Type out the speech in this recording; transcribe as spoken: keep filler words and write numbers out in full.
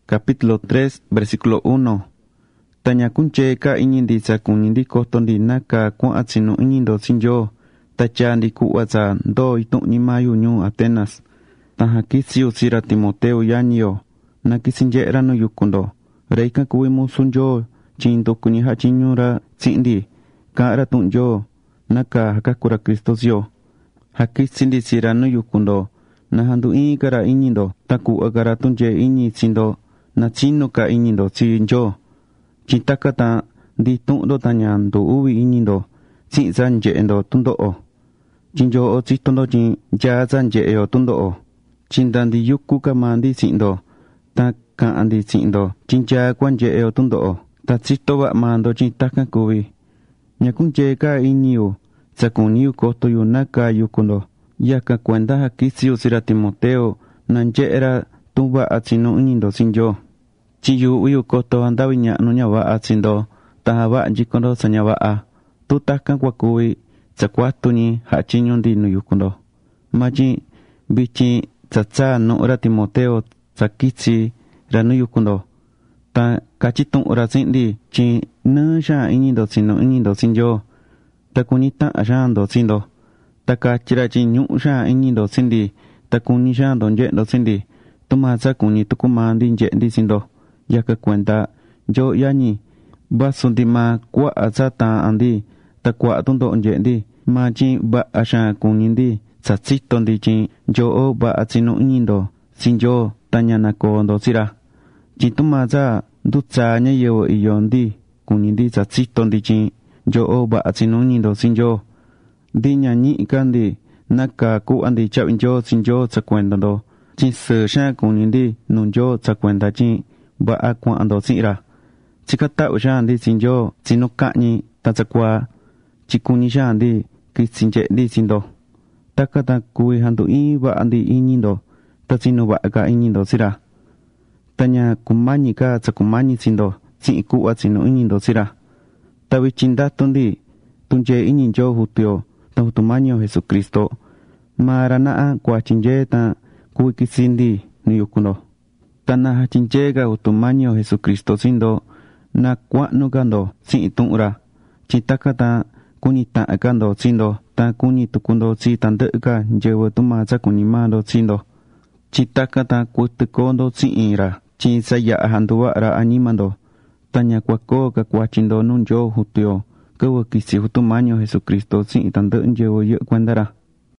capítulo tres, versículo uno. Taña kunche ka iñindi sa kunindi kotondi naka kwa atsinu iñindo sinjo, tachandi kuwaza do itu ni mayu ñu Atenas. Taja kisiu sira Timoteo yanio, nakisinjera no yukundo, reika kuwimu sunjo, chindo kuni hachinyura tsindi, kara tunjo, naka hakakura Kristosio. Hakisindi sira no yukundo, nahandu ikara iñindo, taku agara tunje iñi sindo, nachino ka iñindo sinjo. Chitakata di tundo tañando uwi iñindo, si zanjendo tundo. Chinjo o chitondo chin ya zanjeo tundo. Chindandi yuku kamandi sindo, ta kaandi sindo, chinja kwanjeo tundo. Ta chito wa mando chintaka kuwi. Nyakunje ka iñiu, sakuniu koto yunaka yukundo. Yaka cuenta hakisiu sira Timoteo, nanjera tuba atsino iñindo sinjo. Chiyu uyu koto andawi ña'nu ñawa atsindo, tahaba njikondo sañawa. Tutaka kwakuwi, tsakuatuñi hachiñundi nuyukundo. Machi, bichi, tsatsa nu'ra Timoteo, tsakitsi, ranuyukundo. Ta kachitun ura sindi, chi nö sha iñindo sino iñindo sinjo. Takunita ashando sindo. Takachira chi ñu sha iñindo sindi, takuni shando njendo sindi. Tumasa kuni tukumandi njendi sindo. Yaka cuenta, yo yani, basundi ma kwa azata andi, ta kwa tundo njendi, ma chi ba asha kunindi, satsito ndi chi, yo o ba atsino iñindo, sin yo, tañana kondo sira. Chituma za, dutsa nya yewo iyondi, kunindi satsito ndi chi, yo o ba atsino iñindo sin yo. Di nya ñi kandi, naka ku andi chawin yo sin yo sa cuenta do, chi se sha kunindi, nun yo sa cuenta chi, ba a cuando sira. Chikata ushandi sinjo, sino kañi, tazakwa, chikuni shandi, kisinje di sindo. Takata kui handu i ba andi iñindo, tazino ba aga iñindo sira. Tanya kumani ka tsakumani sindo, si kuwa sino iñindo sira. Tawi chindattundi, tunje iñinjo hutio, ta hutumanio Jesucristo. Maranaa kwa chinje ta kui kisindi, nuyukundo. Tana hachinjega utumanio Jesucristo sindo, na kwanu gando si itunra. Chitakata kuni ta gando sindo, ta kuni tukundo si tandega njewe tumaza kuni mando sindo. Chitakata kutukondo si ira, chi saya handuwa ra animando. Tanya kwako ka kwachindo nunjo hutio, kawa kisi utumanio Jesucristo si tande njewe ye kwendara.